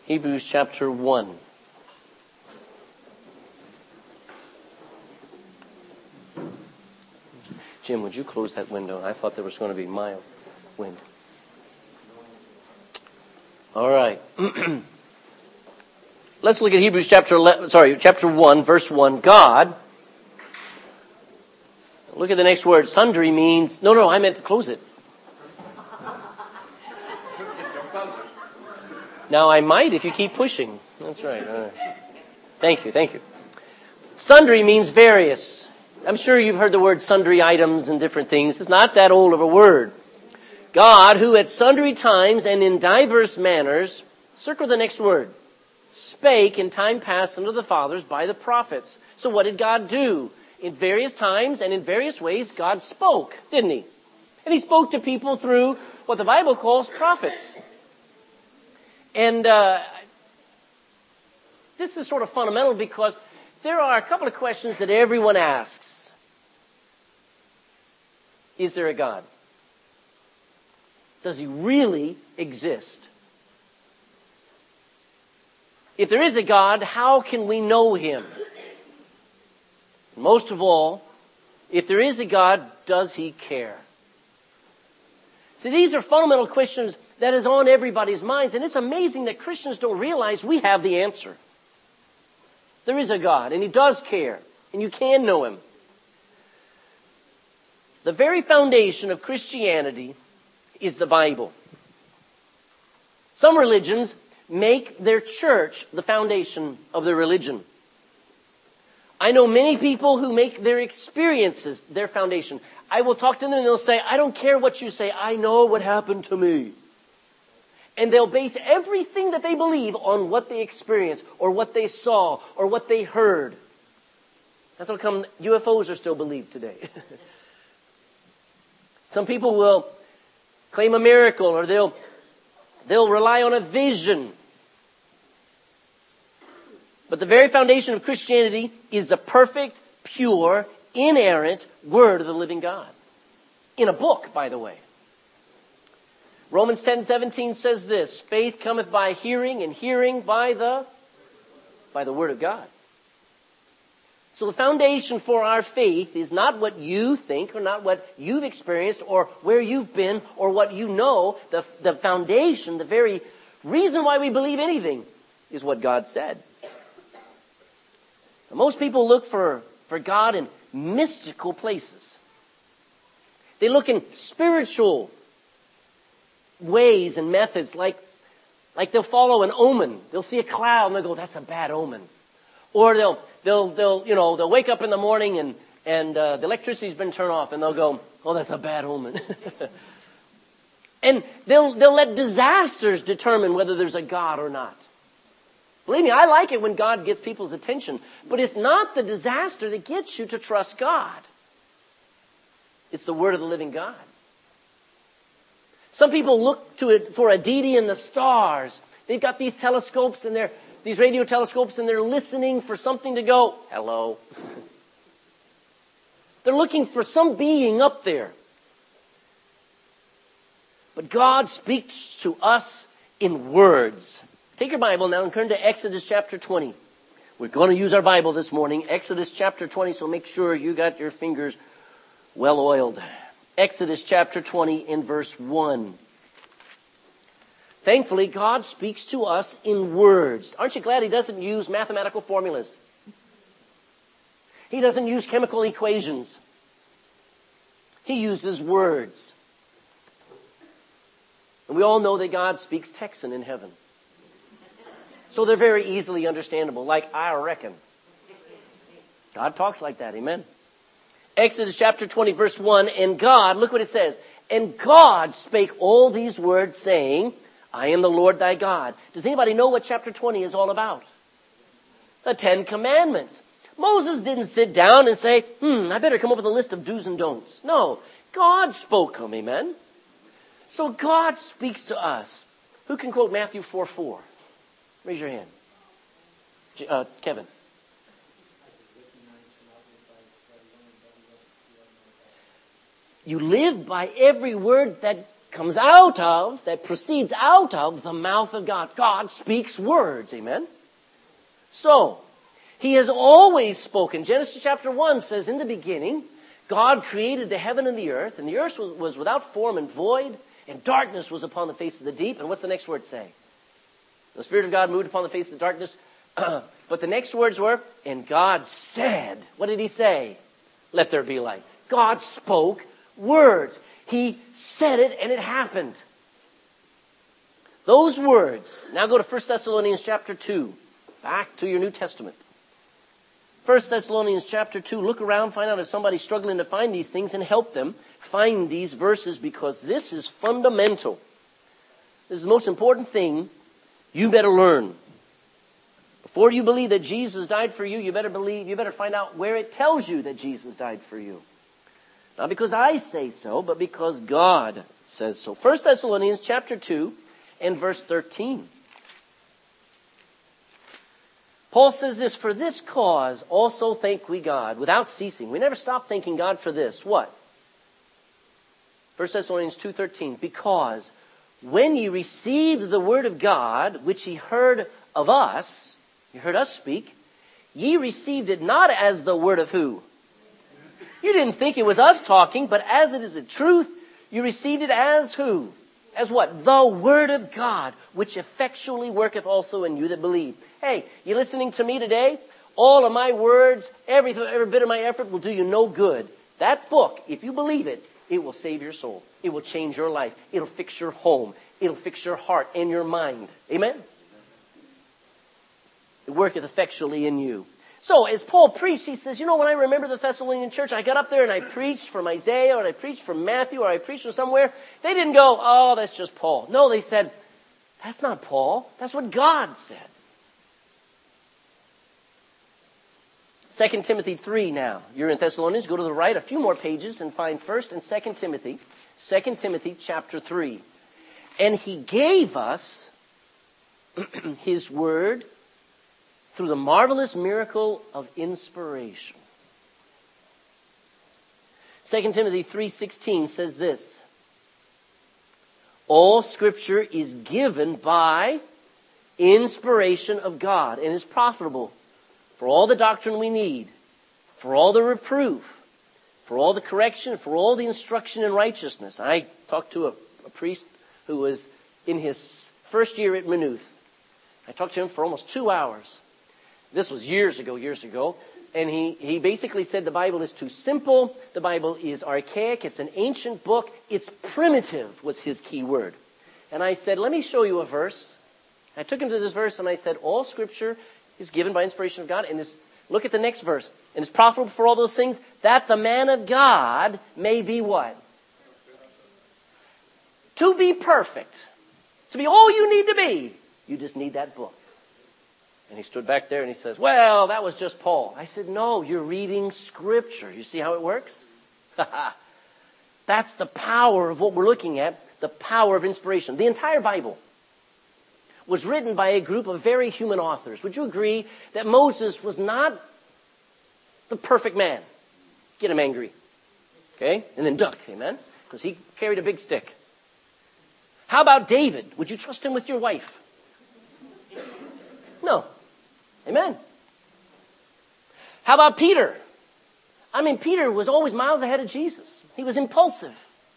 Hebrews chapter 1. Jim, would you close that window? I thought there was going to be mild wind. All right. Let's look at Hebrews chapter 1, verse 1. God. Look at the next word. Sundry means... No, I meant close it. Now, I might if you keep pushing. That's right. All right. Thank you. Sundry means various. I'm sure you've heard the word sundry items and different things. It's not that old of a word. God, who at sundry times and in diverse manners, circle the next word, spake in time past unto the fathers by the prophets. So what did God do? In various times and in various ways, God spoke, didn't he? And he spoke to people through what the Bible calls prophets. And this is sort of fundamental because there are a couple of questions that everyone asks. Is there a God? Does he really exist? If there is a God, how can we know him? Most of all, if there is a God, does he care? See, these are fundamental questions that is on everybody's minds, and it's amazing that Christians don't realize we have the answer. There is a God, and he does care, and you can know him. The very foundation of Christianity is the Bible. Some religions make their church the foundation of their religion. I know many people who make their experiences their foundation. I will talk to them and they'll say, I don't care what you say, I know what happened to me. And they'll base everything that they believe on what they experienced, or what they saw, or what they heard. That's how come UFOs are still believed today. Some people will claim a miracle, or they'll rely on a vision. But the very foundation of Christianity is the perfect, pure, inerrant Word of the living God. In a book, by the way. Romans 10:17 says this, faith cometh by hearing, and hearing by the Word of God. So the foundation for our faith is not what you think, or not what you've experienced, or where you've been, or what you know. The foundation, the very reason why we believe anything, is what God said. Most people look for God in mystical places. They look in spiritual ways and methods, like they'll follow an omen. They'll see a cloud and they'll go, that's a bad omen. Or they'll wake up in the morning and the electricity's been turned off, and they'll go, oh, that's a bad omen. And they'll let disasters determine whether there's a God or not. Believe me, I like it when God gets people's attention, but it's not the disaster that gets you to trust God. It's the Word of the living God. Some people look to it for a deity in the stars. They've got these telescopes and these radio telescopes, and they're listening for something to go, hello. They're looking for some being up there. But God speaks to us in words. Take your Bible now and turn to Exodus chapter 20. We're going to use our Bible this morning, Exodus chapter 20, so make sure you got your fingers well oiled. Exodus chapter 20 in verse 1. Thankfully, God speaks to us in words. Aren't you glad he doesn't use mathematical formulas? He doesn't use chemical equations. He uses words. And we all know that God speaks Texan in heaven. So they're very easily understandable, like I reckon. God talks like that, amen? Exodus chapter 20, verse 1, and God, look what it says, and God spake all these words, saying, I am the Lord thy God. Does anybody know what chapter 20 is all about? The 10 Commandments. Moses didn't sit down and say, I better come up with a list of do's and don'ts. No, God spoke them, amen? So God speaks to us. Who can quote Matthew 4:4? Raise your hand. Kevin. You live by every word that comes out of, that proceeds out of the mouth of God. God speaks words, amen? So, He has always spoken. Genesis chapter 1 says, in the beginning, God created the heaven and the earth was without form and void, and darkness was upon the face of the deep. And what's the next word say? The Spirit of God moved upon the face of the darkness. But the next words were, and God said, what did He say? Let there be light. God spoke words. He said it and it happened. Those words. Now go to 1 Thessalonians chapter 2. Back to your New Testament. 1 Thessalonians chapter 2. Look around, find out if somebody's struggling to find these things and help them find these verses, because this is fundamental. This is the most important thing you better learn. Before you believe that Jesus died for you, you better find out where it tells you that Jesus died for you. Not because I say so, but because God says so. 1 Thessalonians chapter 2 and verse 13. Paul says this, for this cause also thank we God, without ceasing. We never stop thanking God for this. What? 1 Thessalonians 2:13. Because when ye received the word of God, which ye heard of us, you heard us speak, ye received it not as the word of who? You didn't think it was us talking, but as it is a truth, you received it as who? As what? The word of God, which effectually worketh also in you that believe. Hey, you listening to me today? All of my words, every bit of my effort will do you no good. That book, if you believe it, it will save your soul. It will change your life. It'll fix your home. It'll fix your heart and your mind. Amen? It worketh effectually in you. So, as Paul preached, he says, when I remember the Thessalonian church, I got up there and I preached from Isaiah, or I preached from Matthew, or I preached from somewhere. They didn't go, oh, that's just Paul. No, they said, that's not Paul. That's what God said. 2 Timothy 3 now. You're in Thessalonians. Go to the right a few more pages and find 1 and 2 Timothy. 2 Timothy chapter 3. And He gave us His word through the marvelous miracle of inspiration. 2 Timothy 3:16 says this. All Scripture is given by inspiration of God and is profitable for all the doctrine we need, for all the reproof, for all the correction, for all the instruction in righteousness. I talked to a priest who was in his first year at Maynooth. I talked to him for almost 2 hours. This was years ago. And he basically said the Bible is too simple. The Bible is archaic. It's an ancient book. It's primitive was his key word. And I said, let me show you a verse. I took him to this verse and I said, all Scripture is given by inspiration of God. And look at the next verse. And it's profitable for all those things that the man of God may be what? To be perfect. To be all you need to be. You just need that book. And he stood back there and he says, well, that was just Paul. I said, no, you're reading Scripture. You see how it works? That's the power of what we're looking at, the power of inspiration. The entire Bible was written by a group of very human authors. Would you agree that Moses was not the perfect man? Get him angry. Okay? And then duck, amen? Because he carried a big stick. How about David? Would you trust him with your wife? No. Amen. How about Peter? Peter was always miles ahead of Jesus. He was impulsive.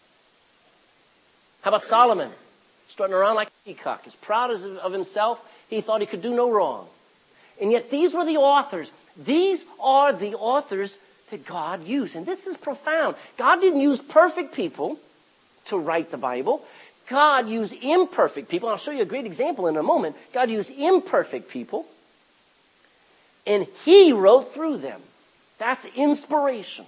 How about Solomon? Strutting around like a peacock, as proud of himself, he thought he could do no wrong. And yet these were the authors. These are the authors that God used. And this is profound. God didn't use perfect people to write the Bible. God used imperfect people. I'll show you a great example in a moment. God used imperfect people, and He wrote through them. That's inspiration.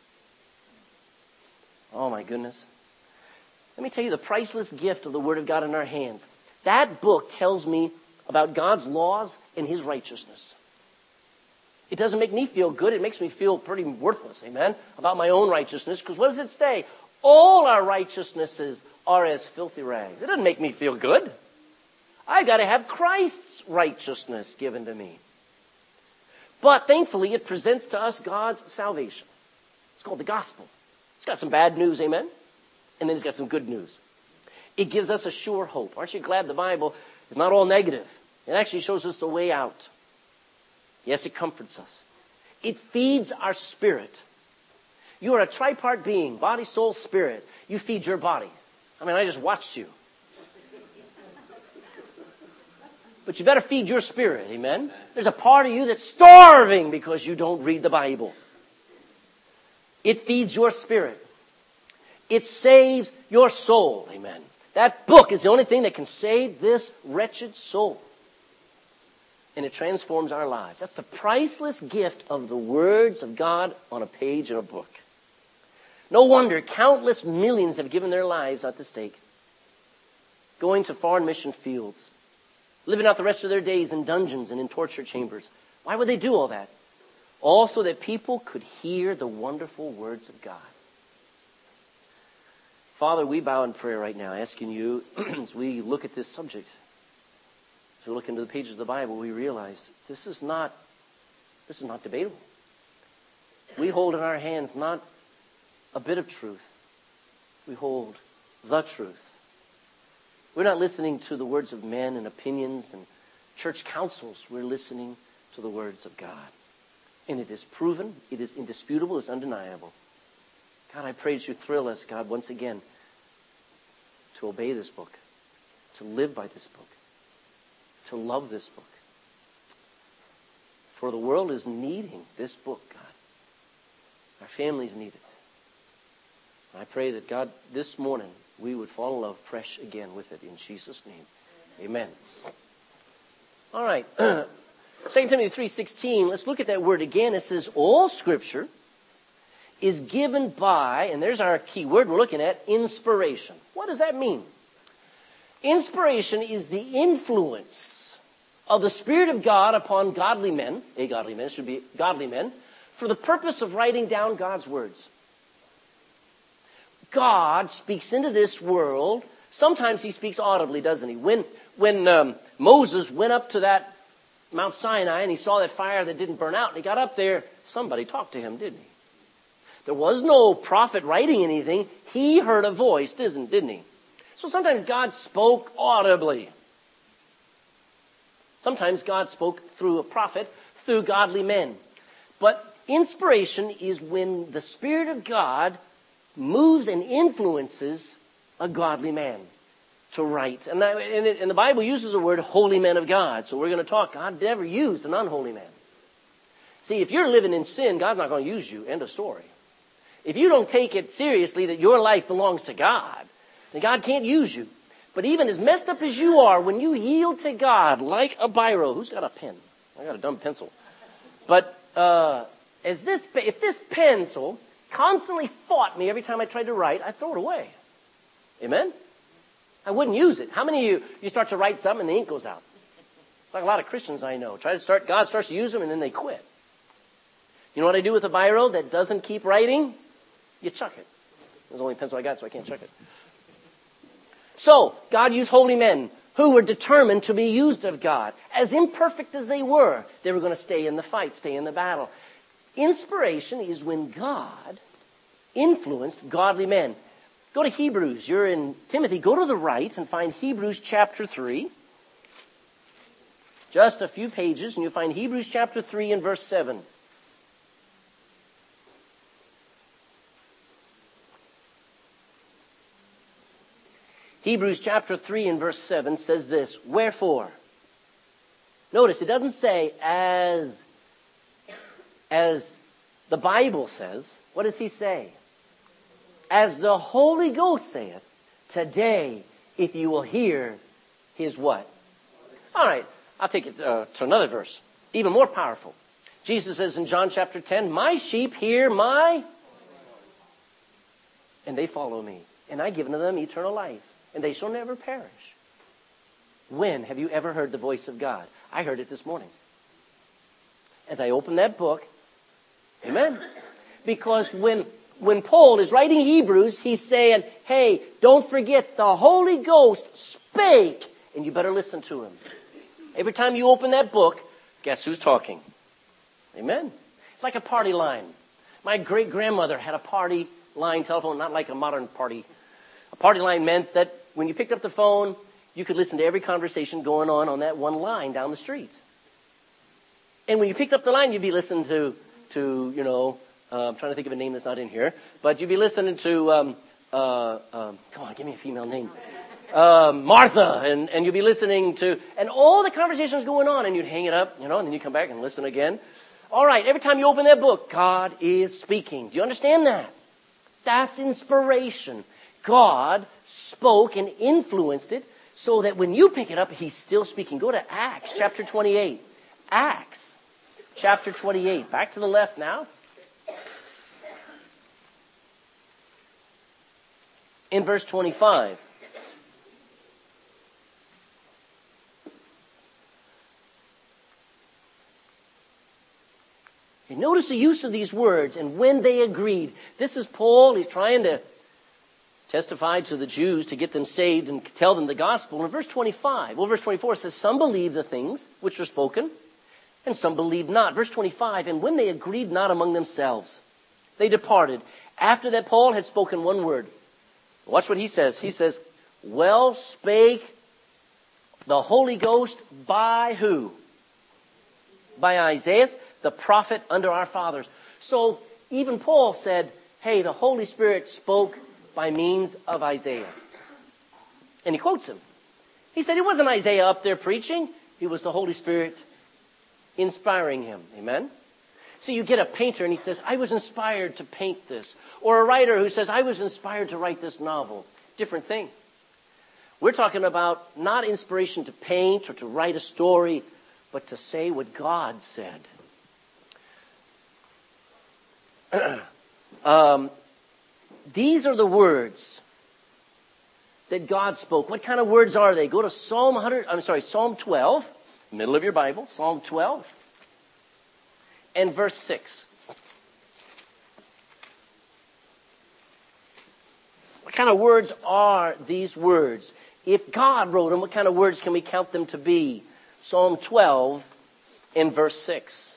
Oh my goodness. Let me tell you the priceless gift of the Word of God in our hands. That book tells me about God's laws and His righteousness. It doesn't make me feel good. It makes me feel pretty worthless, amen, about my own righteousness. Because what does it say? All our righteousnesses are as filthy rags. It doesn't make me feel good. I've got to have Christ's righteousness given to me. But thankfully, it presents to us God's salvation. It's called the gospel. It's got some bad news, amen? And then it's got some good news. It gives us a sure hope. Aren't you glad the Bible is not all negative? It actually shows us the way out. Yes, it comforts us. It feeds our spirit. You are a tripart being, body, soul, spirit. You feed your body. I mean, I just watched you. But you better feed your spirit, amen? There's a part of you that's starving because you don't read the Bible. It feeds your spirit. It saves your soul, amen? That book is the only thing that can save this wretched soul. And it transforms our lives. That's the priceless gift of the words of God on a page in a book. No wonder countless millions have given their lives at the stake, going to foreign mission fields, living out the rest of their days in dungeons and in torture chambers. Why would they do all that? All so that people could hear the wonderful words of God. Father, we bow in prayer right now, asking you, as we look at this subject, as we look into the pages of the Bible, we realize this is not debatable. We hold in our hands not a bit of truth. We hold the truth. We're not listening to the words of men and opinions and church councils. We're listening to the words of God. And it is proven, it is indisputable, it's undeniable. God, I pray that you thrill us, God, once again, to obey this book, to live by this book, to love this book. For the world is needing this book, God. Our families need it. And I pray that, God, this morning, we would fall in love fresh again with it in Jesus' name. Amen. All right. 2 Timothy 3:16, let's look at that word again. It says, all Scripture is given by, and there's our key word we're looking at, inspiration. What does that mean? Inspiration is the influence of the Spirit of God upon godly men, it should be godly men, for the purpose of writing down God's words. God speaks into this world. Sometimes he speaks audibly, doesn't he? When Moses went up to that Mount Sinai and he saw that fire that didn't burn out and he got up there, somebody talked to him, didn't he? There was no prophet writing anything. He heard a voice, didn't he? So sometimes God spoke audibly. Sometimes God spoke through a prophet, through godly men. But inspiration is when the Spirit of God moves and influences a godly man to write. And the Bible uses the word holy men of God. So we're going to talk. God never used an unholy man. See, if you're living in sin, God's not going to use you. End of story. If you don't take it seriously that your life belongs to God, then God can't use you. But even as messed up as you are, when you yield to God like a biro, who's got a pen? I got a dumb pencil. But if this pencil constantly fought me every time I tried to write, I'd throw it away. Amen? I wouldn't use it. How many of you start to write something and the ink goes out? It's like a lot of Christians I know. God starts to use them and then they quit. You know what I do with a biro that doesn't keep writing? You chuck it. There's the only pencil I got, so I can't chuck it. So, God used holy men who were determined to be used of God. As imperfect as they were going to stay in the fight, stay in the battle. Inspiration is when God influenced godly men. Go to Hebrews. You're in Timothy. Go to the right and find Hebrews chapter 3. Just a few pages, and you'll find Hebrews chapter 3 and verse 7. Hebrews chapter 3 and verse 7 says this, wherefore. Notice, it doesn't say as the Bible says. What does he say? As the Holy Ghost saith, today, if you will hear his what? All right, I'll take it to another verse, even more powerful. Jesus says in John chapter 10, my sheep hear my, and they follow me, and I give unto them eternal life, and they shall never perish. When have you ever heard the voice of God? I heard it this morning. As I opened that book, amen. Because when Paul is writing Hebrews, he's saying, hey, don't forget the Holy Ghost spake, and you better listen to him. Every time you open that book, guess who's talking? Amen. It's like a party line. My great-grandmother had a party line telephone, not like a modern party. A party line meant that when you picked up the phone, you could listen to every conversation going on that one line down the street. And when you picked up the line, you'd be listening to I'm trying to think of a name that's not in here, but you'd be listening to, come on, give me a female name. Martha, and you'd be listening to, and all the conversations going on, and you'd hang it up, and then you come back and listen again. All right, every time you open that book, God is speaking. Do you understand that? That's inspiration. God spoke and influenced it so that when you pick it up, He's still speaking. Go to Acts chapter 28. Acts chapter 28. Back to the left now. In verse 25. And notice the use of these words, and when they agreed. This is Paul. He's trying to testify to the Jews to get them saved and tell them the gospel. In verse 25, verse 24 says, some believe the things which are spoken, and some believe not. Verse 25, and when they agreed not among themselves, they departed. After that Paul had spoken one word. Watch what he says. He says, well spake the Holy Ghost by who? By Isaiah, the prophet under our fathers. So even Paul said, hey, the Holy Spirit spoke by means of Isaiah. And he quotes him. He said it wasn't Isaiah up there preaching. It was the Holy Spirit inspiring him. Amen? So you get a painter and he says, I was inspired to paint this. Or a writer who says, I was inspired to write this novel. Different thing. We're talking about not inspiration to paint or to write a story, but to say what God said. These are the words that God spoke. What kind of words are they? Go to Psalm 12, middle of your Bible, Psalm 12, and verse 6. What kind of words are these words? If God wrote them, what kind of words can we count them to be? Psalm 12 and verse 6.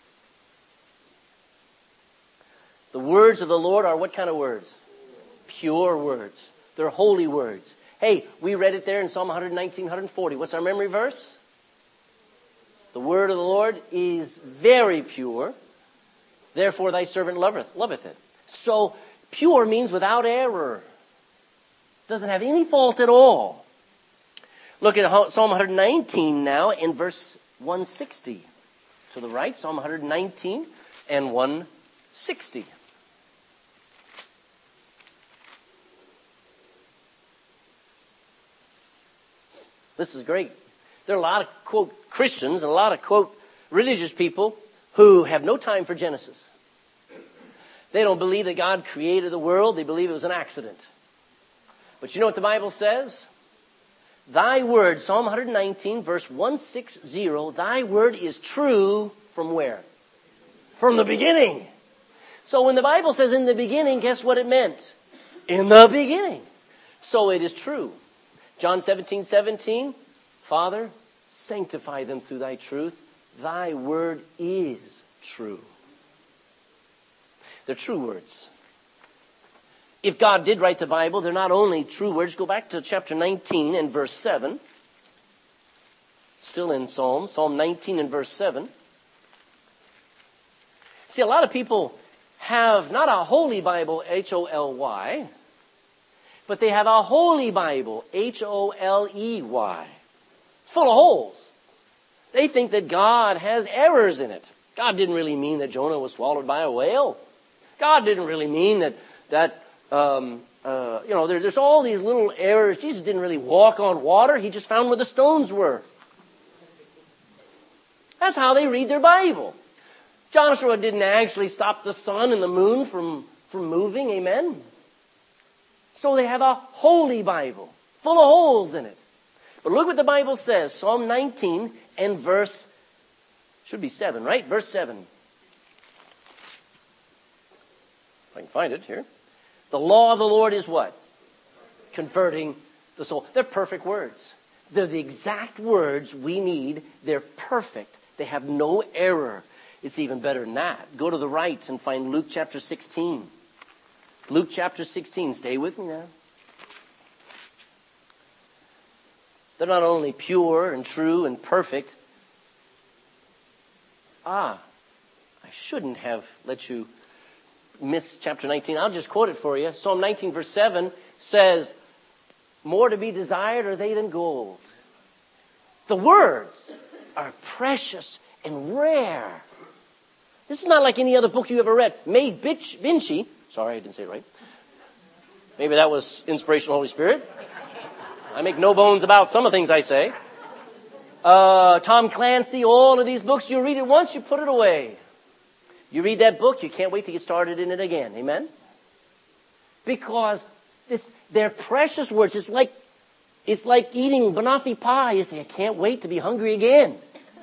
The words of the Lord are what kind of words? Pure words. They're holy words. Hey, we read it there in Psalm 119, 140. What's our memory verse? The word of the Lord is very pure. Therefore thy servant loveth it. So pure means without error. Doesn't have any fault at all. Look at Psalm 119 now in verse 160. To the right, Psalm 119 and 160. This is great. There are a lot of, quote, Christians and a lot of, quote, religious people who have no time for Genesis. They don't believe that God created the world. They believe it was an accident. But you know what the Bible says? Thy word, Psalm 119, verse 160, thy word is true from where? From the beginning. So when the Bible says in the beginning, guess what it meant? In the beginning. So it is true. John 17:17, Father, sanctify them through thy truth. Thy word is true. They're true words. If God did write the Bible, they're not only true words. Go back to chapter 19 and verse 7. Still in Psalm 19 and verse 7. See, a lot of people have not a holy Bible, H-O-L-Y, but they have a holy Bible, H-O-L-E-Y. It's full of holes. They think that God has errors in it. God didn't really mean that Jonah was swallowed by a whale. God didn't really mean that there's all these little errors. Jesus didn't really walk on water. He just found where the stones were. That's how they read their Bible. Joshua didn't actually stop the sun and the moon from moving. Amen? So they have a holy Bible, full of holes in it. But look what the Bible says. Psalm 19 and verse, should be 7, right? Verse 7. If I can find it here. The law of the Lord is what? Converting the soul. They're perfect words. They're the exact words we need. They're perfect. They have no error. It's even better than that. Go to the right and find Luke chapter 16. Luke chapter 16. Stay with me now. They're not only pure and true and perfect. I shouldn't have let you miss chapter 19. I'll just quote it for you. Psalm 19 verse 7 says, more to be desired are they than gold. The words are precious and rare. This is not like any other book you ever read. Vinci, sorry, I didn't say it right. Maybe that was inspirational Holy Spirit. I make no bones about some of the things I say. Tom Clancy, all of these books, you read it once, you put it away. You read that book, you can't wait to get started in it again. Amen? Because they're precious words. It's like eating banoffee pie. You say, I can't wait to be hungry again.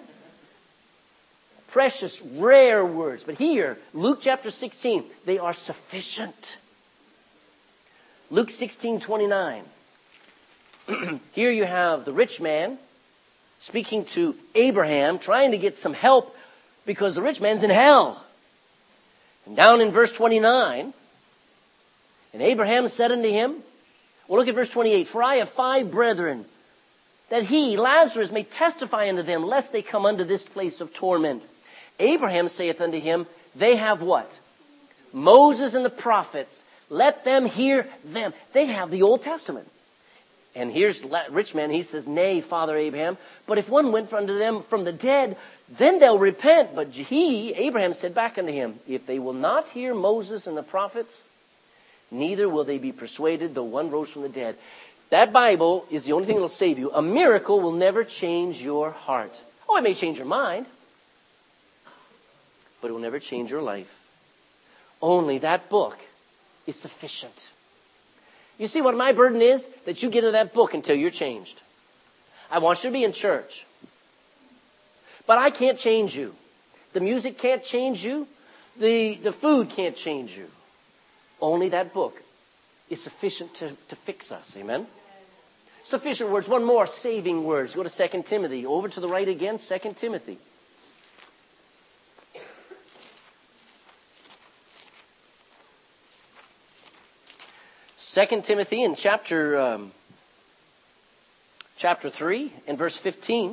Precious, rare words. But here, Luke chapter 16, they are sufficient. Luke 16:29. Here you have the rich man speaking to Abraham, trying to get some help because the rich man's in hell. And down in verse 29, and Abraham said unto him, well, look at verse 28. For I have 5 brethren, that he, Lazarus, may testify unto them, lest they come unto this place of torment. Abraham saith unto him, they have what? Moses and the prophets. Let them hear them. They have the Old Testament. And here's rich man, he says, nay, Father Abraham, but if one went unto them from the dead, then they'll repent. But he, Abraham, said back unto him, if they will not hear Moses and the prophets, neither will they be persuaded, though one rose from the dead. That Bible is the only thing that will save you. A miracle will never change your heart. Oh, it may change your mind, but it will never change your life. Only that book is sufficient. You see what my burden is? That you get into that book until you're changed. I want you to be in church. But I can't change you. The music can't change you. The food can't change you. Only that book is sufficient to fix us. Amen? Sufficient words. One more, saving words. Go to 2 Timothy. Over to the right again, 2 Timothy. 2 Timothy in chapter 3 and verse 15.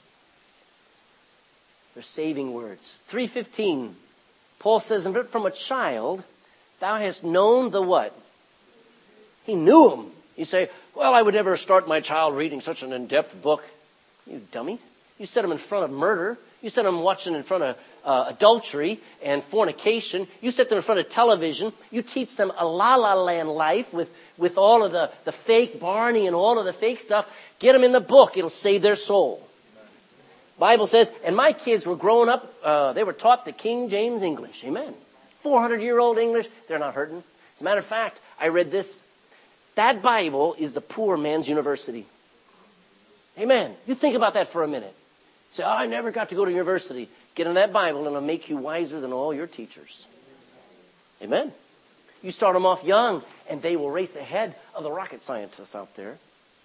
They're saving words. 3:15. Paul says, and from a child thou hast known the what? He knew him. You say, well, I would never start my child reading such an in-depth book. You dummy. You set him in front of murder. You set him watching in front of adultery and fornication. You set them in front of television. You teach them a la-la land life with all of the fake Barney and all of the fake stuff. Get them in the book. It'll save their soul. Bible says, and my kids were growing up, they were taught the King James English. Amen. 400-year-old English. They're not hurting. As a matter of fact, I read this. That Bible is the poor man's university. Amen. You think about that for a minute. Say, I never got to go to university. Get in that Bible and it'll make you wiser than all your teachers. Amen. You start them off young and they will race ahead of the rocket scientists out there.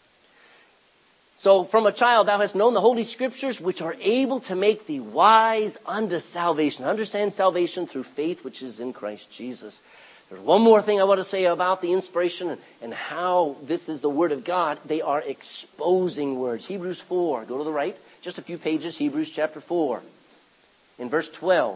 So from a child thou hast known the Holy Scriptures, which are able to make thee wise unto salvation. Understand salvation through faith which is in Christ Jesus. There's one more thing I want to say about the inspiration and how this is the Word of God. They are exposing words. Hebrews 4. Go to the right. Just a few pages. Hebrews chapter 4. In verse 12.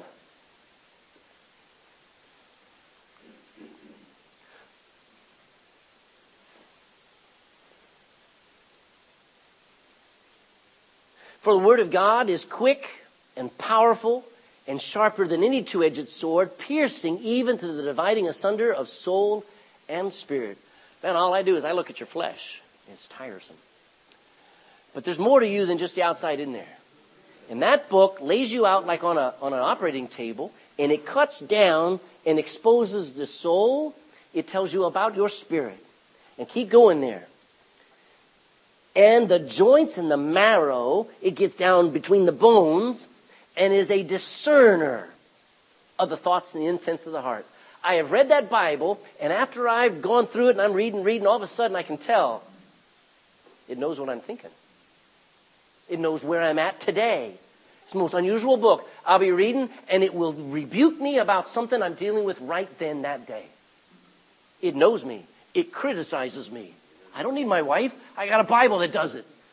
For the Word of God is quick and powerful and sharper than any two-edged sword, piercing even to the dividing asunder of soul and spirit. Man, all I do is I look at your flesh. It's tiresome. But there's more to you than just the outside in there. And that book lays you out like on an operating table, and it cuts down and exposes the soul. It tells you about your spirit. And keep going there. And the joints and the marrow, it gets down between the bones and is a discerner of the thoughts and the intents of the heart. I have read that Bible, and after I've gone through it and I'm reading, all of a sudden I can tell it knows what I'm thinking. It knows where I'm at today. It's the most unusual book. I'll be reading, and it will rebuke me about something I'm dealing with right then that day. It knows me. It criticizes me. I don't need my wife. I got a Bible that does it.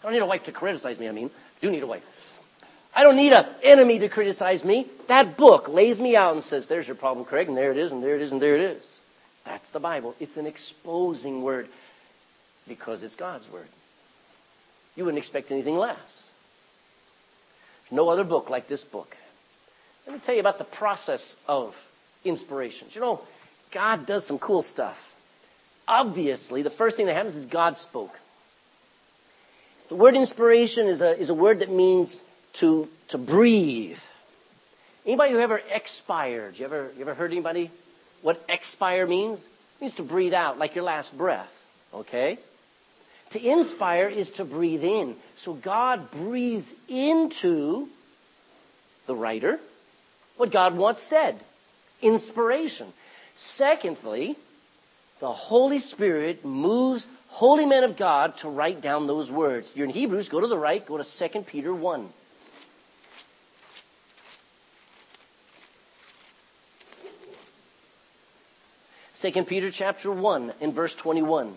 I don't need a wife to criticize me, I do need a wife. I don't need an enemy to criticize me. That book lays me out and says, there's your problem, Craig, and there it is, and there it is, and there it is. That's the Bible. It's an exposing word because it's God's word. You wouldn't expect anything less. There's no other book like this book. Let me tell you about the process of inspirations. You know, God does some cool stuff. Obviously, the first thing that happens is God spoke. The word inspiration is a word that means to breathe. Anybody who ever expired? You ever heard anybody what expire means? It means to breathe out, like your last breath. Okay? To inspire is to breathe in. So God breathes into the writer what God once said. Inspiration. Secondly, the Holy Spirit moves holy men of God to write down those words. You're in Hebrews, go to the right, go to 2 Peter 1. 2 Peter chapter 1 and verse 21.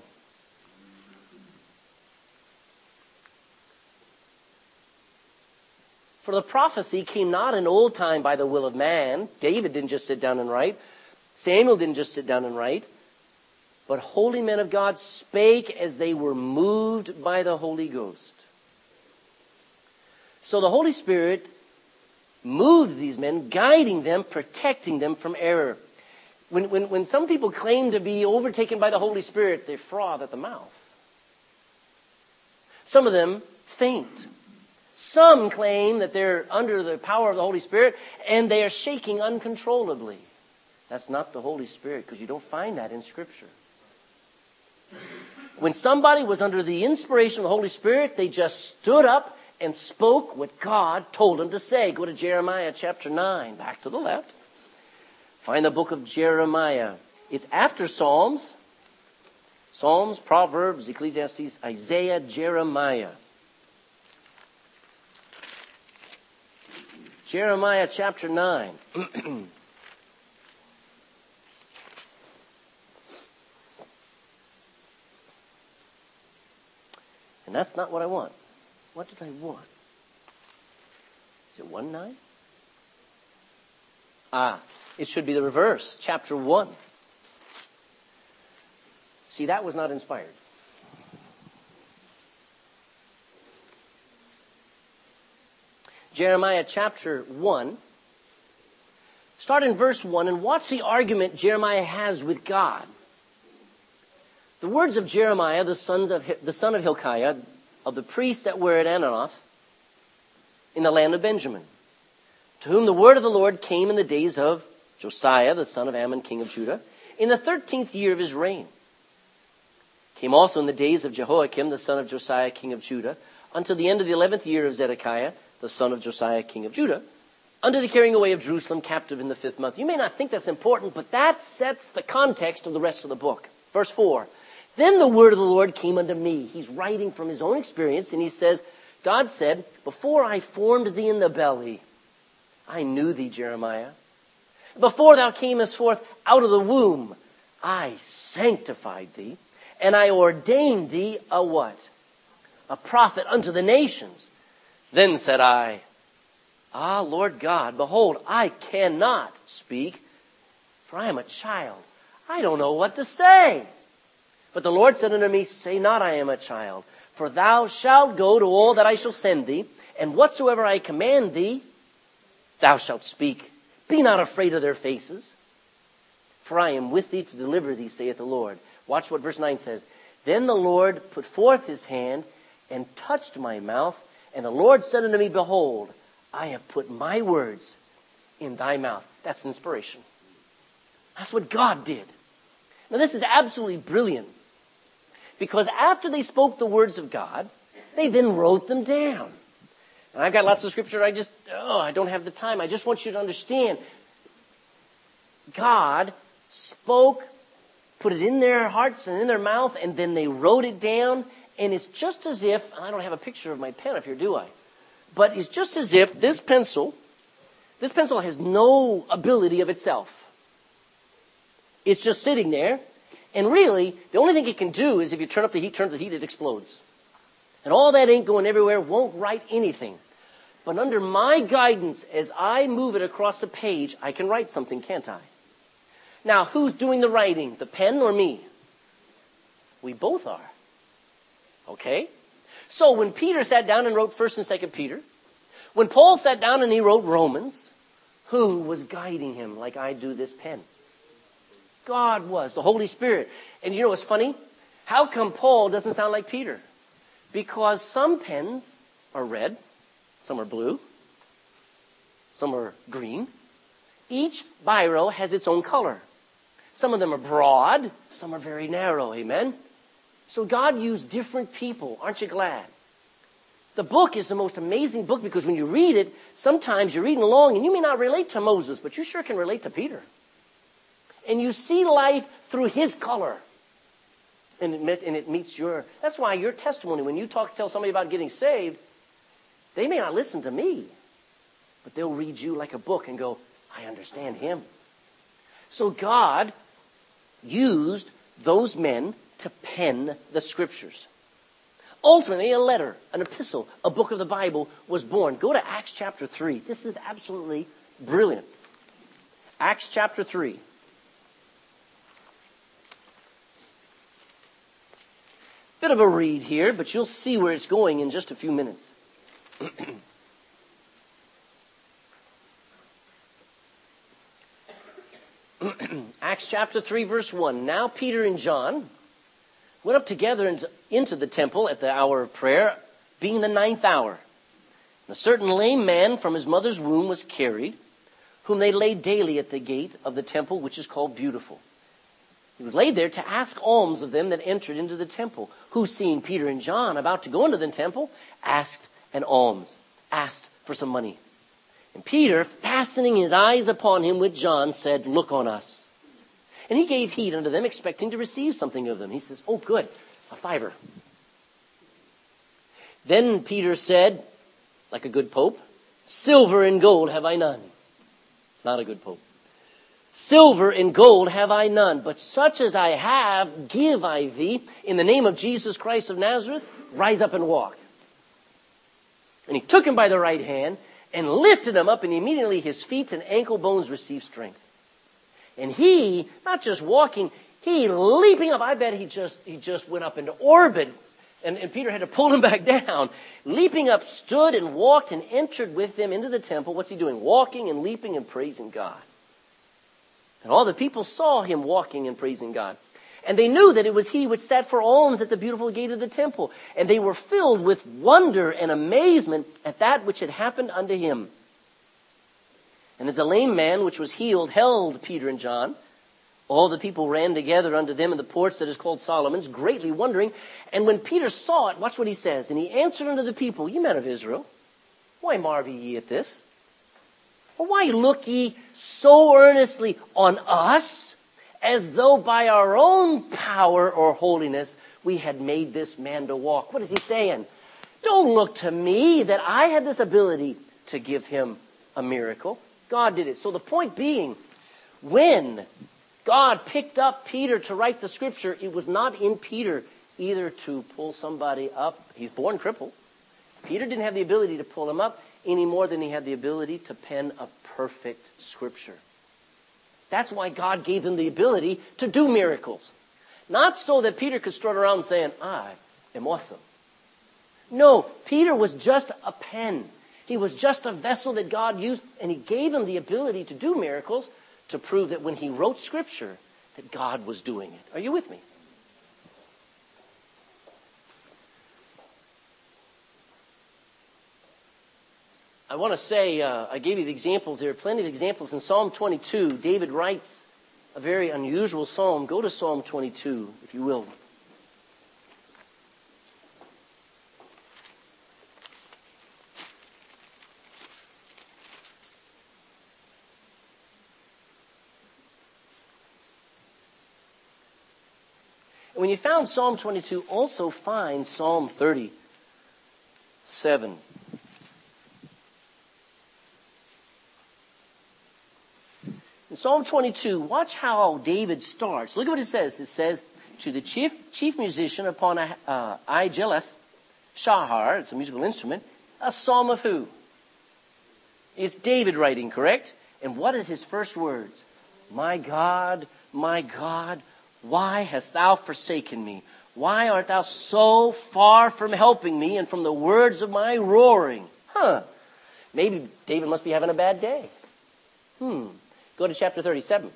For the prophecy came not in old time by the will of man. David didn't just sit down and write. Samuel didn't just sit down and write. But holy men of God spake as they were moved by the Holy Ghost. So the Holy Spirit moved these men, guiding them, protecting them from error. When some people claim to be overtaken by the Holy Spirit, they froth at the mouth. Some of them faint. Some claim that they're under the power of the Holy Spirit and they are shaking uncontrollably. That's not the Holy Spirit, because you don't find that in Scripture. When somebody was under the inspiration of the Holy Spirit, they just stood up and spoke what God told them to say. Go to Jeremiah chapter 9, back to the left. Find the book of Jeremiah. It's after Psalms. Psalms, Proverbs, Ecclesiastes, Isaiah, Jeremiah. Jeremiah chapter 9. And that's not what I want. What did I want? Is it 1:9? It should be the reverse. Chapter 1. See, that was not inspired. Jeremiah chapter 1. Start in verse 1 and watch the argument Jeremiah has with God. The words of Jeremiah, the son of Hilkiah, of the priests that were at Anathoth, in the land of Benjamin, to whom the word of the Lord came in the days of Josiah, the son of Ammon, king of Judah, in the 13th year of his reign. Came also in the days of Jehoiakim, the son of Josiah, king of Judah, until the end of the 11th year of Zedekiah, the son of Josiah, king of Judah, unto the carrying away of Jerusalem captive in the 5th month. You may not think that's important, but that sets the context of the rest of the book. Verse 4. Then the word of the Lord came unto me. He's writing from his own experience, and he says, God said, before I formed thee in the belly, I knew thee, Jeremiah. Before thou camest forth out of the womb, I sanctified thee, and I ordained thee a what? A prophet unto the nations. Then said I, Lord God, behold, I cannot speak, for I am a child. I don't know what to say. But the Lord said unto me, say not I am a child, for thou shalt go to all that I shall send thee, and whatsoever I command thee, thou shalt speak. Be not afraid of their faces, for I am with thee to deliver thee, saith the Lord. Watch what verse 9 says. Then the Lord put forth his hand and touched my mouth, and the Lord said unto me, behold, I have put my words in thy mouth. That's inspiration. That's what God did. Now this is absolutely brilliant. Because after they spoke the words of God, they then wrote them down. And I've got lots of scripture. I don't have the time. I just want you to understand. God spoke, put it in their hearts and in their mouth, and then they wrote it down. And it's just as if, I don't have a picture of my pen up here, do I? But it's just as if this pencil has no ability of itself. It's just sitting there. And really, the only thing it can do is if you turn up the heat, it explodes. And all that ink going everywhere won't write anything. But under my guidance, as I move it across the page, I can write something, can't I? Now, who's doing the writing? The pen or me? We both are. Okay? So when Peter sat down and wrote 1st and 2nd Peter, when Paul sat down and he wrote Romans, who was guiding him like I do this pen? God was, the Holy Spirit. And you know what's funny? How come Paul doesn't sound like Peter? Because some pens are red, some are blue, some are green. Each biro has its own color. Some of them are broad, some are very narrow, amen? So God used different people. Aren't you glad? The book is the most amazing book because when you read it, sometimes you're reading along and you may not relate to Moses, but you sure can relate to Peter. And you see life through his color. And it meets your... That's why your testimony, when you tell somebody about getting saved, they may not listen to me, but they'll read you like a book and go, I understand him. So God used those men to pen the scriptures. Ultimately, a letter, an epistle, a book of the Bible was born. Go to Acts chapter 3. This is absolutely brilliant. Acts chapter 3. Bit of a read here, but you'll see where it's going in just a few minutes. Acts chapter 3, verse 1. Now Peter and John went up together into the temple at the hour of prayer, being the 9th hour. And a certain lame man from his mother's womb was carried, whom they laid daily at the gate of the temple, which is called Beautiful. He was laid there to ask alms of them that entered into the temple, who, seeing Peter and John about to go into the temple, asked an alms, asked for some money. And Peter, fastening his eyes upon him with John, said, Look on us. And he gave heed unto them, expecting to receive something of them. He says, Oh, good, a $5. Then Peter said, like a good pope, Silver and gold have I none. Not a good pope. Silver and gold have I none, but such as I have give I thee. In the name of Jesus Christ of Nazareth, rise up and walk. And he took him by the right hand and lifted him up, and immediately his feet and ankle bones received strength. And he, not just walking, he leaping up. I bet he just went up into orbit. And Peter had to pull him back down. Leaping up, stood and walked and entered with them into the temple. What's he doing? Walking and leaping and praising God. And all the people saw him walking and praising God. And they knew that it was he which sat for alms at the beautiful gate of the temple. And they were filled with wonder and amazement at that which had happened unto him. And as a lame man which was healed held Peter and John, all the people ran together unto them in the porch that is called Solomon's, greatly wondering. And when Peter saw it, watch what he says. And he answered unto the people, Ye men of Israel, why marvel ye at this? Or why look ye so earnestly on us, as though by our own power or holiness we had made this man to walk? What is he saying? Don't look to me that I had this ability to give him a miracle. God did it. So the point being, when God picked up Peter to write the scripture, it was not in Peter either to pull somebody up. He's born crippled. Peter didn't have the ability to pull him up any more than he had the ability to pen a perfect scripture. That's why God gave him the ability to do miracles. Not so that Peter could strut around saying, I am awesome. No, Peter was just a pen. He was just a vessel that God used, and he gave him the ability to do miracles to prove that when he wrote scripture, that God was doing it. Are you with me? I want to say, I gave you the examples. There are plenty of examples. In Psalm 22, David writes a very unusual psalm. Go to Psalm 22, if you will. And when you found Psalm 22, also find Psalm 37. In Psalm 22, watch how David starts. Look at what it says. It says, to the chief musician upon Ahijeleth Shahar, it's a musical instrument. A psalm of who? It's David writing, correct? And what is his first words? My God, why hast thou forsaken me? Why art thou so far from helping me and from the words of my roaring? Maybe David must be having a bad day. Go to chapter 37.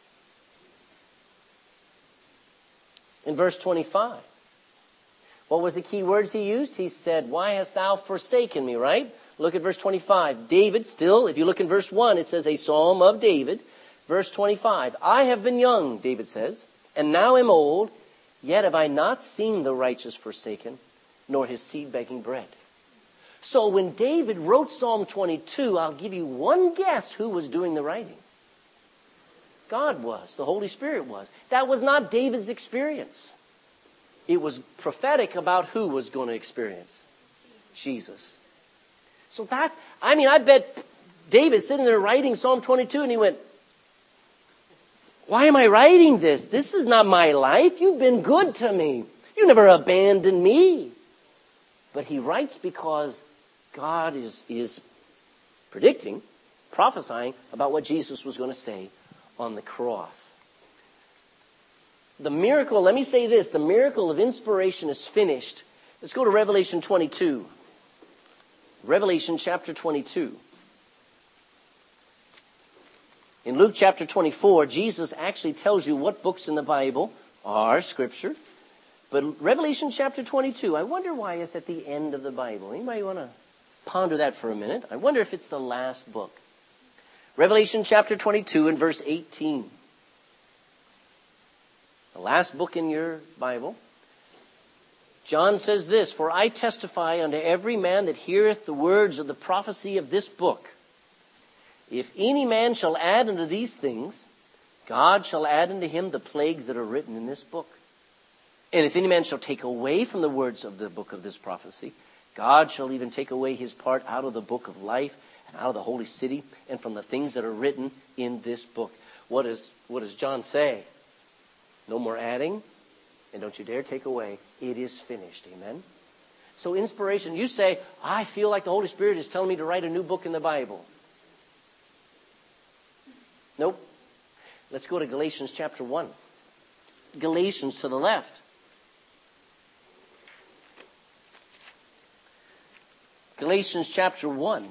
In verse 25. What was the key words he used? He said, why hast thou forsaken me, right? Look at verse 25. David, still, if you look in verse 1, it says a psalm of David. Verse 25. I have been young, David says, and now am old, yet have I not seen the righteous forsaken, nor his seed begging bread. So when David wrote Psalm 22, I'll give you one guess who was doing the writing. God was. The Holy Spirit was. That was not David's experience. It was prophetic about who was going to experience. Jesus. So I bet David sitting there writing Psalm 22 and he went, why am I writing this? This is not my life. You've been good to me. You never abandoned me. But he writes because God is predicting, prophesying about what Jesus was going to say on the cross. The miracle, let me say this, the miracle of inspiration is finished. Let's go to Revelation 22. Revelation chapter 22. In Luke chapter 24, Jesus actually tells you what books in the Bible are Scripture. But Revelation chapter 22, I wonder why it's at the end of the Bible. Anybody want to ponder that for a minute? I wonder if it's the last book. Revelation chapter 22 and verse 18. The last book in your Bible. John says this, for I testify unto every man that heareth the words of the prophecy of this book. If any man shall add unto these things, God shall add unto him the plagues that are written in this book. And if any man shall take away from the words of the book of this prophecy, God shall even take away his part out of the book of life and out of the holy city and from the things that are written in this book. What does John say? No more adding, and don't you dare take away. It is finished. Amen? So inspiration, you say, I feel like the Holy Spirit is telling me to write a new book in the Bible. Nope. Let's go to Galatians chapter 1. Galatians to the left. Galatians chapter 1.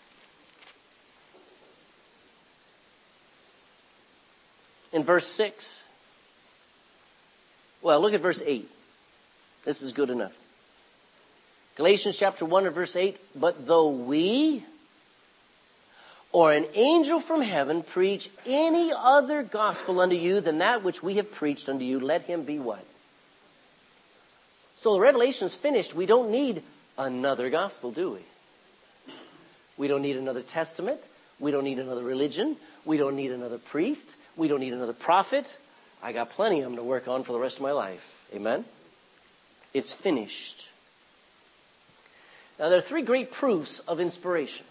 In verse 6. Well, look at verse 8. This is good enough. Galatians chapter 1 and verse 8. But though we or an angel from heaven preach any other gospel unto you than that which we have preached unto you, let him be what? So the Revelation's finished. We don't need another gospel, do we? We don't need another testament. We don't need another religion. We don't need another priest. We don't need another prophet. I got plenty of them to work on for the rest of my life. Amen? It's finished. Now, there are three great proofs of inspiration.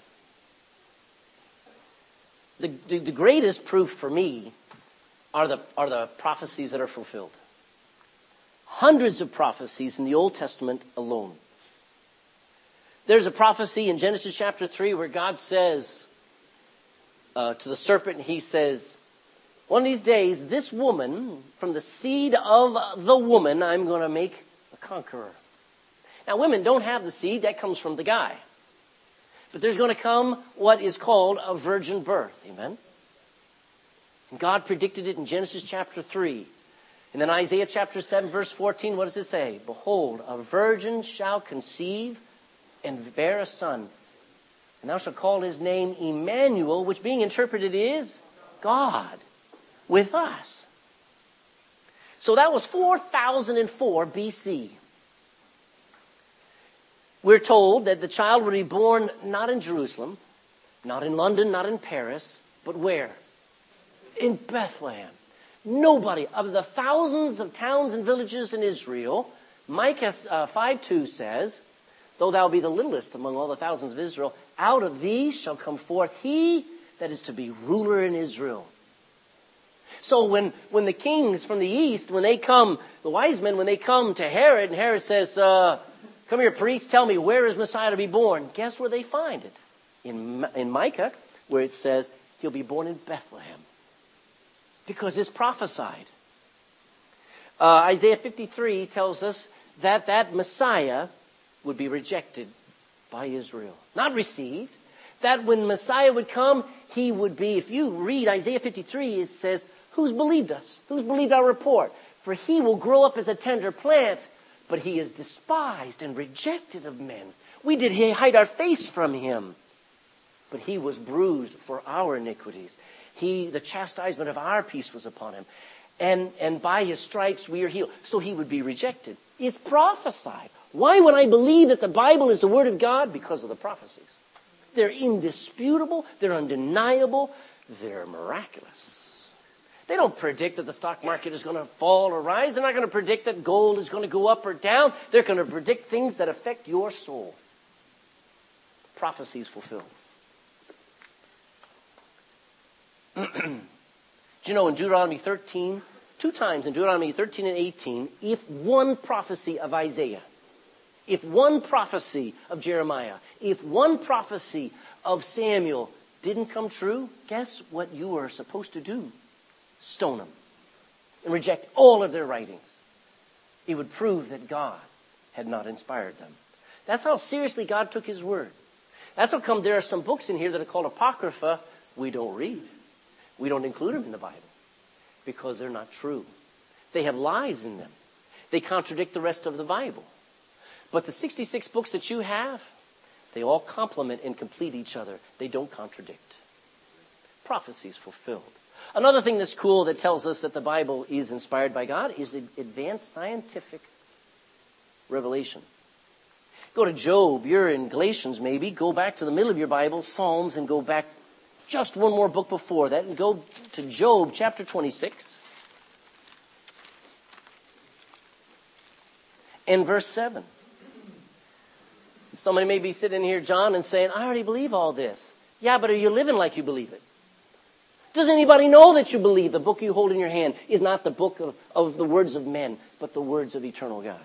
The greatest proof for me are the prophecies that are fulfilled. Hundreds of prophecies in the Old Testament alone. There's a prophecy in Genesis chapter 3 where God says to the serpent, he says, one of these days, this woman, from the seed of the woman, I'm going to make a conqueror. Now, women don't have the seed. That comes from the guy. But there's going to come what is called a virgin birth. Amen? And God predicted it in Genesis chapter 3. And then Isaiah chapter 7, verse 14, what does it say? Behold, a virgin shall conceive and bear a son. And thou shalt call his name Emmanuel, which being interpreted is God with us. So that was 4004 BC. We're told that the child would be born not in Jerusalem, not in London, not in Paris, but where? In Bethlehem. Nobody, of the thousands of towns and villages in Israel, Micah 5:2 says, though thou be the littlest among all the thousands of Israel, out of these shall come forth he that is to be ruler in Israel. So when the kings from the east, when they come, the wise men, when they come to Herod, and Herod says, Come here, priest, tell me, where is Messiah to be born? Guess where they find it? In Micah, where it says he'll be born in Bethlehem. Because it's prophesied. Isaiah 53 tells us that that Messiah would be rejected by Israel. Not received. That when Messiah would come, he would be, if you read Isaiah 53, it says, who's believed us? Who's believed our report? For he will grow up as a tender plant, but he is despised and rejected of men. We did hide our face from him, but he was bruised for our iniquities. The chastisement of our peace was upon him. And by his stripes we are healed. So he would be rejected. It's prophesied. Why would I believe that the Bible is the Word of God? Because of the prophecies. They're indisputable. They're undeniable. They're miraculous. They don't predict that the stock market is going to fall or rise. They're not going to predict that gold is going to go up or down. They're going to predict things that affect your soul. Prophecies fulfilled. Do you know in Deuteronomy 13, 2 times in Deuteronomy 13 and 18, if one prophecy of Isaiah, if one prophecy of Jeremiah, if one prophecy of Samuel didn't come true, guess what you were supposed to do? Stone them and reject all of their writings. It would prove that God had not inspired them. That's how seriously God took his word. That's how come there are some books in here that are called Apocrypha we don't read. We don't include them in the Bible because they're not true. They have lies in them. They contradict the rest of the Bible. But the 66 books that you have, they all complement and complete each other. They don't contradict. Prophecies fulfilled. Another thing that's cool that tells us that the Bible is inspired by God is advanced scientific revelation. Go to Job. You're in Galatians maybe. Go back to the middle of your Bible, Psalms, and go back just one more book before that and go to Job chapter 26 and verse 7. Somebody may be sitting here, John, and saying, I already believe all this. Yeah, but are you living like you believe it? Does anybody know that you believe the book you hold in your hand is not the book of the words of men, but the words of eternal God?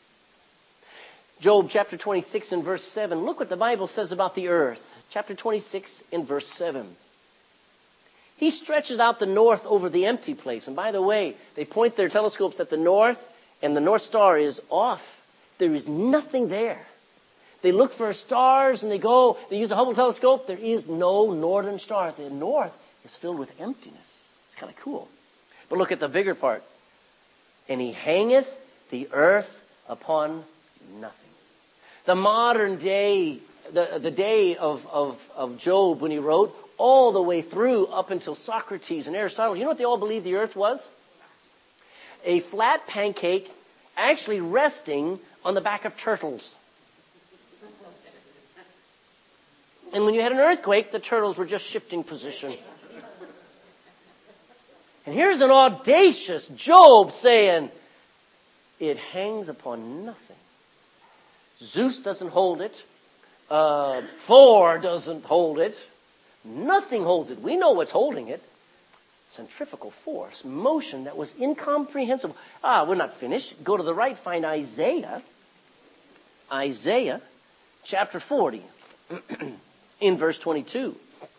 Job chapter 26 and verse 7. Look what the Bible says about the earth. Chapter 26 and verse 7. He stretches out the north over the empty place. And by the way, they point their telescopes at the north, and the North Star is off. There is nothing there. They look for stars, and they use a Hubble telescope. There is no northern star. The north is filled with emptiness. It's kind of cool. But look at the bigger part. And he hangeth the earth upon nothing. The modern day, the day of Job when he wrote, all the way through up until Socrates and Aristotle, you know what they all believed the earth was? A flat pancake actually resting on the back of turtles. And when you had an earthquake, the turtles were just shifting position. And here's an audacious Job saying, it hangs upon nothing. Zeus doesn't hold it. Thor doesn't hold it. Nothing holds it. We know what's holding it. Centrifugal force, motion that was incomprehensible. We're not finished. Go to the right, find Isaiah. Isaiah chapter 40 in verse 22.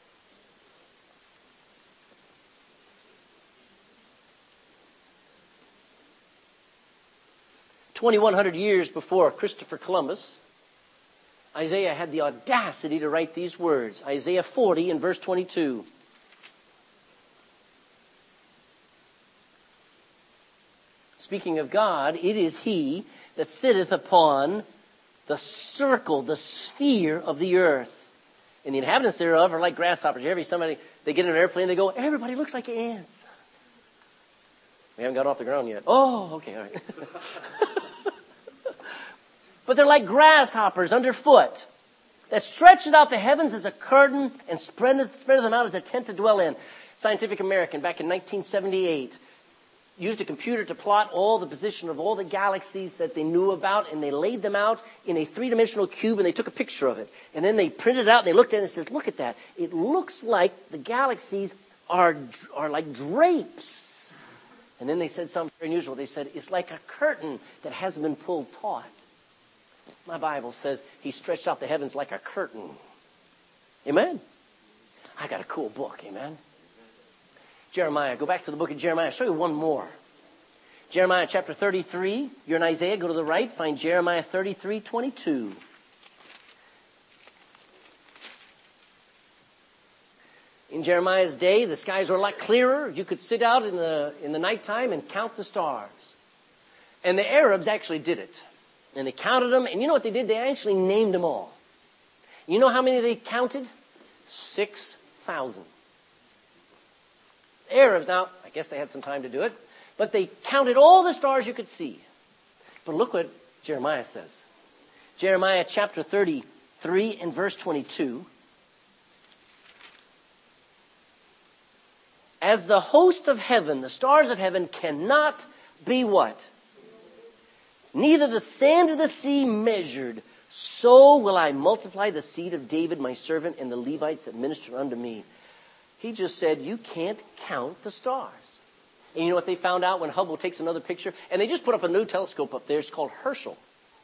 2,100 years before Christopher Columbus, Isaiah had the audacity to write these words. Isaiah 40 and verse 22. Speaking of God, it is he that sitteth upon the circle, the sphere of the earth. And the inhabitants thereof are like grasshoppers. They get in an airplane, they go, everybody looks like ants. We haven't got off the ground yet. Oh, okay, all right. But they're like grasshoppers underfoot, that stretcheth out the heavens as a curtain and spreadeth them out as a tent to dwell in. Scientific American, back in 1978, used a computer to plot all the position of all the galaxies that they knew about, and they laid them out in a three-dimensional cube, and they took a picture of it. And then they printed it out, and they looked at it and says, look at that. It looks like the galaxies are like drapes. And then they said something very unusual. They said, it's like a curtain that hasn't been pulled taut. My Bible says he stretched out the heavens like a curtain. Amen. I got a cool book. Amen. Jeremiah. Go back to the book of Jeremiah. I'll show you one more. Jeremiah chapter 33. You're in Isaiah. Go to the right. Find Jeremiah 33:22. In Jeremiah's day, the skies were a lot clearer. You could sit out in the nighttime and count the stars. And the Arabs actually did it. And they counted them. And you know what they did? They actually named them all. You know how many they counted? 6,000. The Arabs, now, I guess they had some time to do it. But they counted all the stars you could see. But look what Jeremiah says. Jeremiah chapter 33 and verse 22. As the host of heaven, the stars of heaven cannot be what? Neither the sand of the sea measured, so will I multiply the seed of David my servant and the Levites that minister unto me. He just said, you can't count the stars. And you know what they found out when Hubble takes another picture? And they just put up a new telescope up there. It's called Herschel.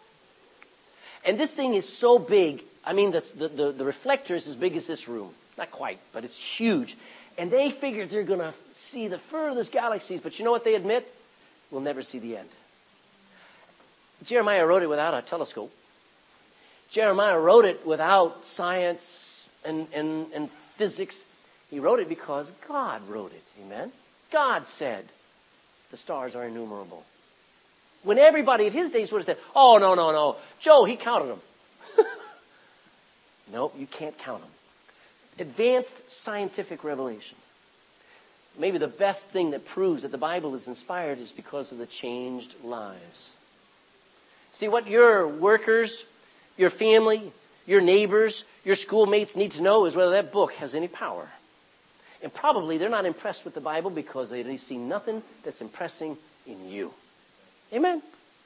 And this thing is so big. I mean, the reflector is as big as this room. Not quite, but it's huge. And they figured they're going to see the furthest galaxies. But you know what they admit? We'll never see the end. Jeremiah wrote it without a telescope. Jeremiah wrote it without science and physics. He wrote it because God wrote it. Amen? God said the stars are innumerable. When everybody of his days would have said, oh, no. Joe, he counted them. Nope, you can't count them. Advanced scientific revelation. Maybe the best thing that proves that the Bible is inspired is because of the changed lives. See, what your workers, your family, your neighbors, your schoolmates need to know is whether that book has any power. And probably they're not impressed with the Bible because they see nothing that's impressing in you. Amen.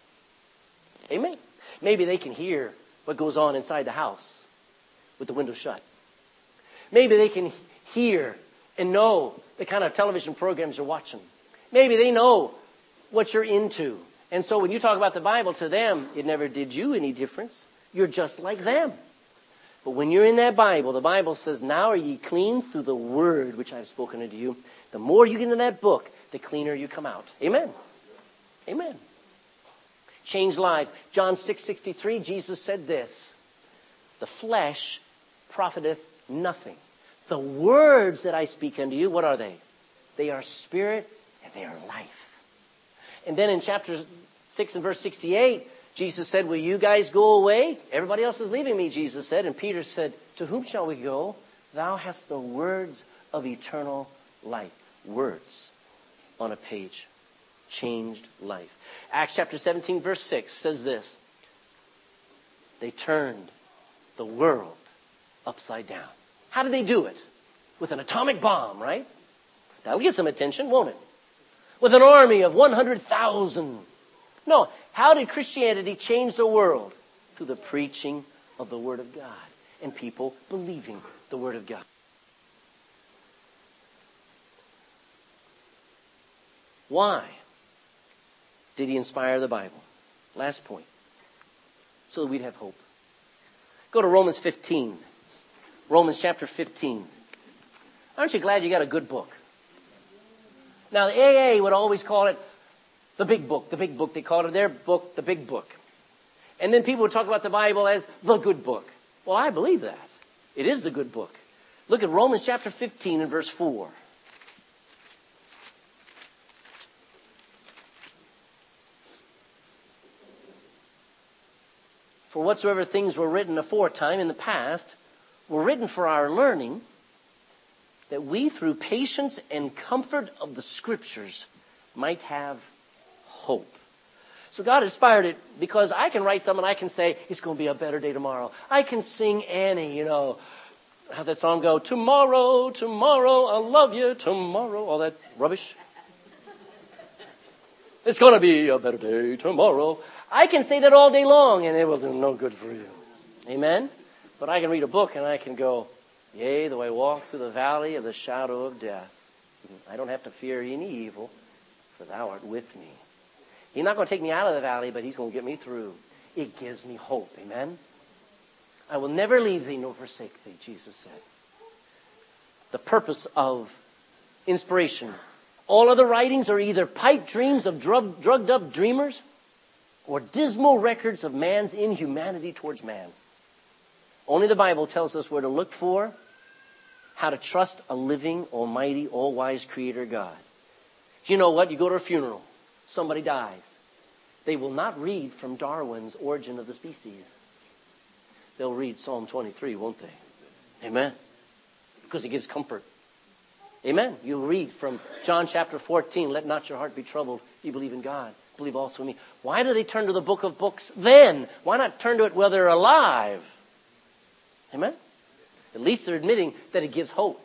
Amen. Maybe they can hear what goes on inside the house with the window shut. Maybe they can hear and know the kind of television programs you're watching. Maybe they know what you're into. And so when you talk about the Bible to them, it never did you any difference. You're just like them. But when you're in that Bible, the Bible says, now are ye clean through the word which I've spoken unto you. The more you get into that book, the cleaner you come out. Amen. Amen. Change lives. John 6:63, Jesus said this. The flesh profiteth nothing. The words that I speak unto you, what are they? They are spirit and they are life. And then in chapter 6 and verse 68, Jesus said, will you guys go away? Everybody else is leaving me, Jesus said. And Peter said, to whom shall we go? Thou hast the words of eternal life. Words on a page. Changed life. Acts chapter 17 verse 6 says this. They turned the world upside down. How did they do it? With an atomic bomb, right? That'll get some attention, won't it? With an army of 100,000. No, how did Christianity change the world? Through the preaching of the Word of God and people believing the Word of God. Why did he inspire the Bible? Last point. So that we'd have hope. Go to Romans 15. Romans chapter 15. Aren't you glad you got a good book? Now, the AA would always call it the big book. The big book. They called it their book, the big book. And then people would talk about the Bible as the good book. Well, I believe that. It is the good book. Look at Romans chapter 15 and verse 4. For whatsoever things were written aforetime in the past were written for our learning, that we through patience and comfort of the Scriptures might have hope. So God inspired it because I can write something, I can say, it's going to be a better day tomorrow. I can sing Annie, how's that song go? Tomorrow, tomorrow, I'll love you tomorrow. All that rubbish. It's going to be a better day tomorrow. I can say that all day long and it will do no good for you. Amen? But I can read a book and I can go, yea, though I walk through the valley of the shadow of death, I don't have to fear any evil, for thou art with me. He's not going to take me out of the valley, but he's going to get me through. It gives me hope. Amen? I will never leave thee nor forsake thee, Jesus said. The purpose of inspiration. All other writings are either pipe dreams of drugged up dreamers or dismal records of man's inhumanity towards man. Only the Bible tells us where to look for, how to trust a living, almighty, all-wise Creator God. You know what? You go to a funeral. Somebody dies. They will not read from Darwin's Origin of the Species. They'll read Psalm 23, won't they? Amen. Because it gives comfort. Amen. You'll read from John chapter 14, let not your heart be troubled. You believe in God. Believe also in me. Why do they turn to the book of books then? Why not turn to it while they're alive? Amen. At least they're admitting that it gives hope.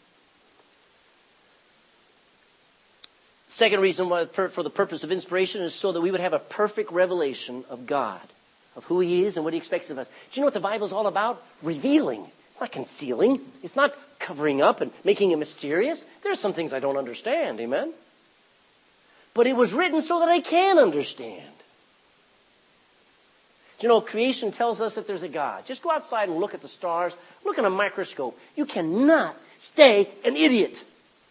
Second reason why, for the purpose of inspiration, is so that we would have a perfect revelation of God, of who He is and what He expects of us. Do you know what the Bible's all about? Revealing. It's not concealing. It's not covering up and making it mysterious. There are some things I don't understand. Amen? But it was written so that I can understand. Do you know, creation tells us that there's a God. Just go outside and look at the stars. Look in a microscope. You cannot stay an idiot.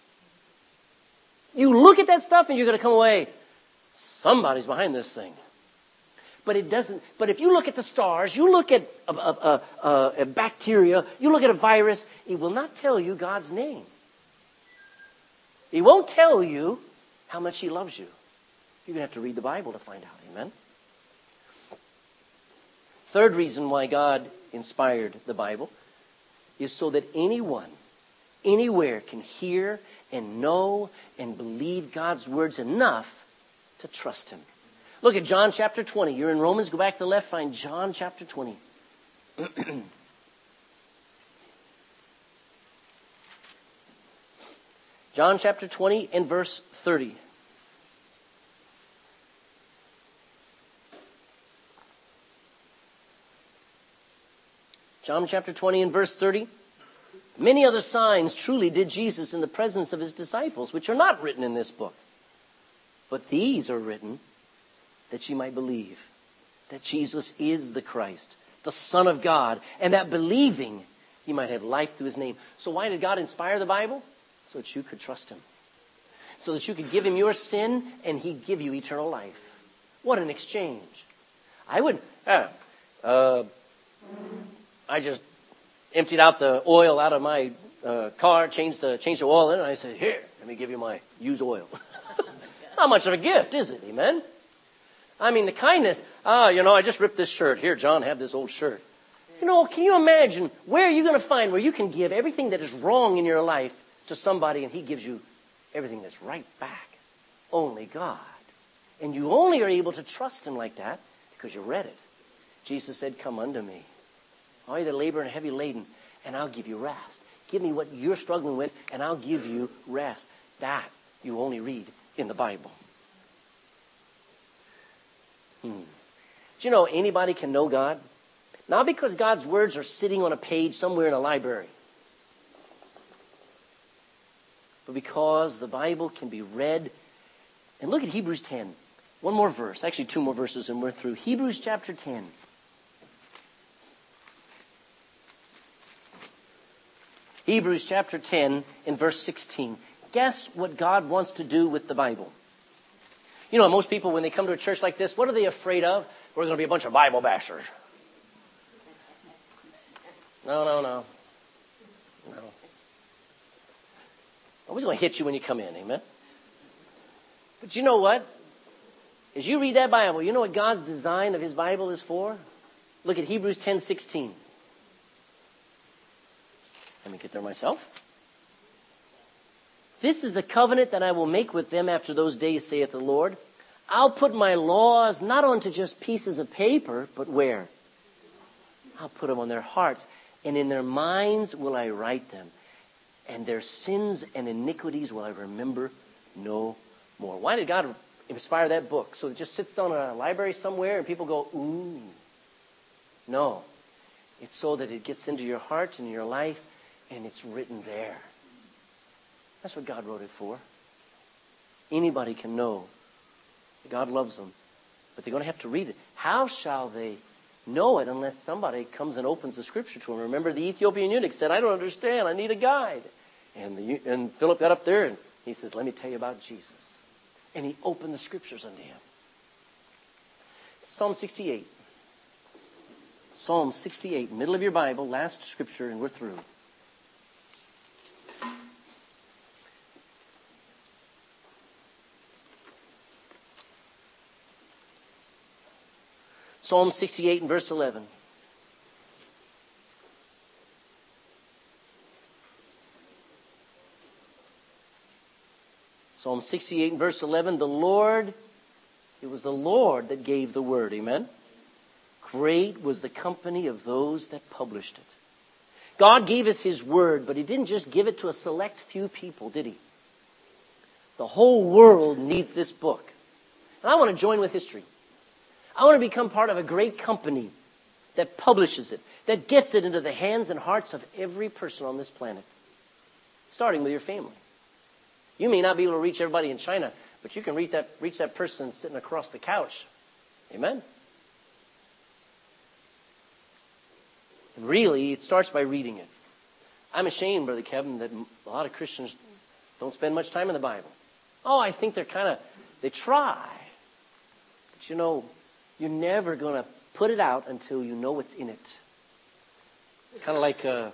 You look at that stuff and you're going to come away, somebody's behind this thing. But it doesn't. But if you look at the stars, you look at a bacteria, you look at a virus, it will not tell you God's name. It won't tell you how much He loves you. You're going to have to read the Bible to find out. Amen? Third reason why God inspired the Bible is so that anyone, anywhere can hear and know and believe God's words enough to trust Him. Look at John chapter 20. You're in Romans, go back to the left, find John chapter 20. John chapter 20 and verse 30. John chapter 20 and verse 30. Many other signs truly did Jesus in the presence of His disciples, which are not written in this book. But these are written that ye might believe that Jesus is the Christ, the Son of God, and that believing ye might have life through His name. So why did God inspire the Bible? So that you could trust Him. So that you could give Him your sin and He'd give you eternal life. What an exchange. I just emptied out the oil out of my car, changed the oil in it, and I said, here, let me give you my used oil. Not much of a gift, is it? Amen? I mean, the kindness, I just ripped this shirt. Here, John, have this old shirt. You know, can you imagine where are you going to find where you can give everything that is wrong in your life to somebody and He gives you everything that's right back? Only God. And you only are able to trust Him like that because you read it. Jesus said, come unto me, all you that labor and are heavy laden, and I'll give you rest. Give me what you're struggling with, and I'll give you rest. That you only read in the Bible. Do you know anybody can know God? Not because God's words are sitting on a page somewhere in a library, but because the Bible can be read. And look at Hebrews 10. One more verse. Actually, two more verses and we're through. Hebrews chapter 10. Hebrews chapter 10 and verse 16. Guess what God wants to do with the Bible? You know, most people, when they come to a church like this, what are they afraid of? We're going to be a bunch of Bible bashers. No. Nobody's going to hit you when you come in, amen? But you know what? As you read that Bible, you know what God's design of His Bible is for? Look at Hebrews 10:16. Let me get there myself. This is the covenant that I will make with them after those days, saith the Lord. I'll put my laws not onto just pieces of paper, but where? I'll put them on their hearts, and in their minds will I write them. And their sins and iniquities will I remember no more. Why did God inspire that book? So it just sits on a library somewhere and people go, ooh. No. It's so that it gets into your heart and your life and it's written there. That's what God wrote it for. Anybody can know that God loves them, but they're going to have to read it. How shall they know it unless somebody comes and opens the Scripture to them? Remember, the Ethiopian eunuch said, I don't understand. I need a guide. And Philip got up there and he says, let me tell you about Jesus. And he opened the Scriptures unto him. Psalm 68. Psalm 68, middle of your Bible, last Scripture, and we're through. Psalm 68 and verse 11. Psalm 68 and verse 11. It was the Lord that gave the word. Amen? Great was the company of those that published it. God gave us His word, but He didn't just give it to a select few people, did He? The whole world needs this book. And I want to join with history. I want to become part of a great company that publishes it, that gets it into the hands and hearts of every person on this planet, starting with your family. You may not be able to reach everybody in China, but you can reach that person sitting across the couch. Amen? And really, it starts by reading it. I'm ashamed, Brother Kevin, that a lot of Christians don't spend much time in the Bible. Oh, I think they try. But you know, you're never going to put it out until you know what's in it. It's kind of like a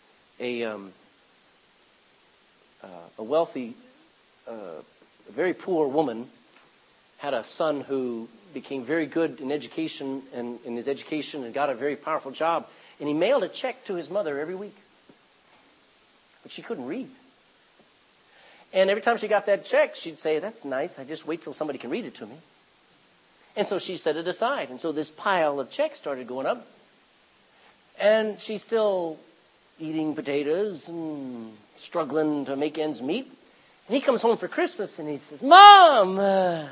wealthy, a very poor woman had a son who became very good in education and in his education and got a very powerful job. And he mailed a check to his mother every week. But she couldn't read. And every time she got that check, she'd say, that's nice. I just wait till somebody can read it to me. And so she set it aside. And so this pile of checks started going up. And she's still eating potatoes and struggling to make ends meet. And he comes home for Christmas and he says, Mom, how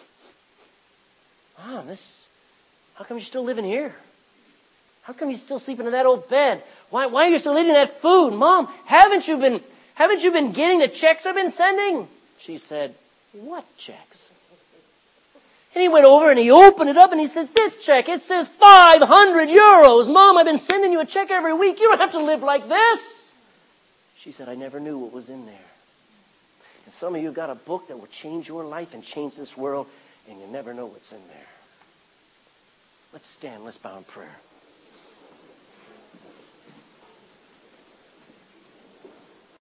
come you're still living here? How come you're still sleeping in that old bed? Why are you still eating that food? Mom, haven't you been getting the checks I've been sending? She said, what checks? And he went over and he opened it up and he said, this check, it says 500 euros. Mom, I've been sending you a check every week. You don't have to live like this. She said, I never knew what was in there. And some of you got a book that will change your life and change this world, and you never know what's in there. Let's stand. Let's bow in prayer.